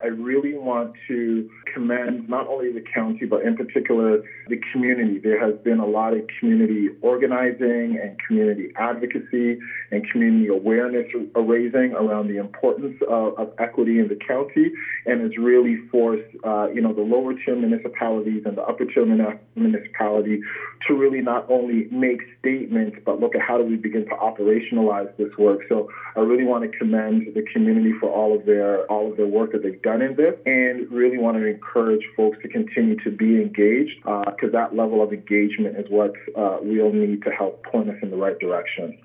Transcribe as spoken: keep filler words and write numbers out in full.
really want to commend not only the county, but in particular the community. There has been a lot of community organizing and community advocacy and community awareness raising around the importance of, of equity in the county, and has really forced, uh, you know, the lower tier municipalities and the upper tier municipality to really not only make statements, but look at how do we begin to operationalize this work. So I really want to commend the community for all of their all of their work that they've done in this, and really want to encourage folks to continue to be engaged, because uh, that level of engagement is what uh, we'll need to help point us in the right direction.